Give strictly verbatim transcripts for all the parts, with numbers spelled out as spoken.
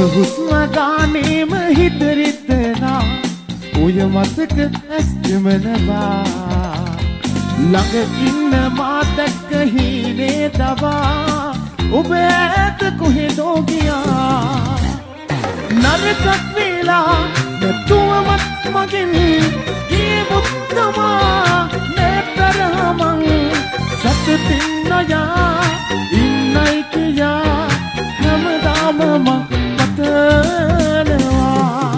හුස්ම ගානේම හිත රිදෙනා ඔය මතක ඇස්තමනවා ළඟ ඉන්න මා දැක්ක හීනේ දවා ඔබ ඈත කොහෙදෝ ගියා නරකක් වෙලා නැතුවමත් මගෙන් ගියේ මුත්තමා නැතරමං සතුටින් නොයා ඉන්නයි කියා හැමදාම මම පතනවා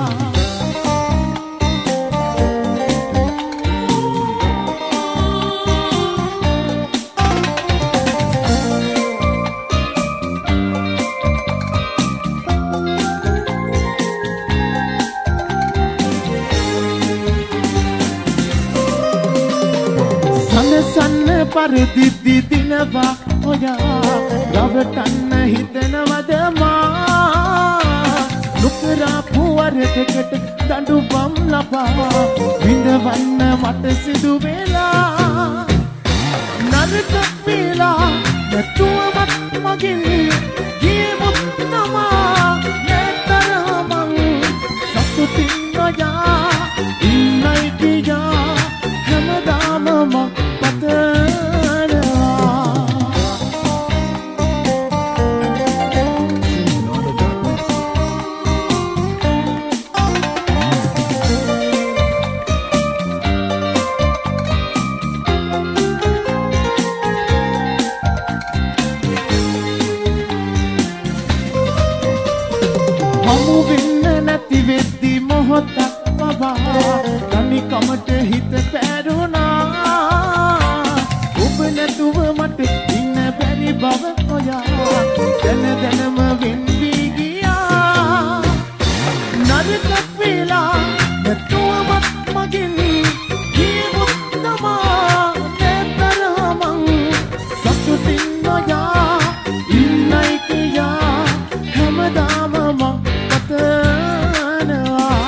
සන්න පරිදි දිනවා ඔයා රවටන්න හිතනවද මා නුකරා පුවරකට දඬුවම් ලබා විඳවන්න මට සිදු වෙලා නරක වෙලා නැතුවමත් මගෙන් ගියේ මුත්තමා නැතරමං සතුටින් නොයා ඉන්නයි කියා හැමදාම මම හමු වෙන්න නැති වෙද්දි මොහොතක් පවා තනි කමට හිත පැරුණා ඔබ නැතුව මට ඉන්න බැරි බව ඔයා දැන දැනම වෙන්වි ගියා නරකක් වෙලා නැතුවමත් මගෙන් ගියේ මුත්තමා නැතරමං සතුටින් නොයා ඉන්නයි කියා හැමදාම මම පතනවා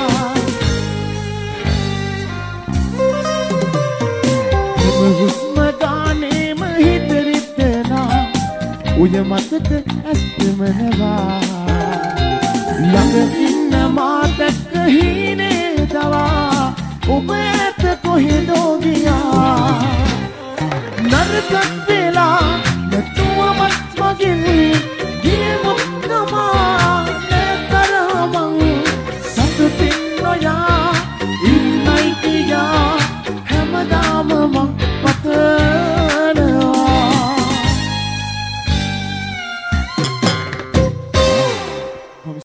හුස්ම ගානේම හිත රිදෙනා ඔය මතක ඇස්තමනවා ළඟ ඉන්න මා දැක්ක හීනේ දවා ඔබ ඈත කොහෙදෝ ගියා නරකක් වෙලා නැතුවමත් මගෙන්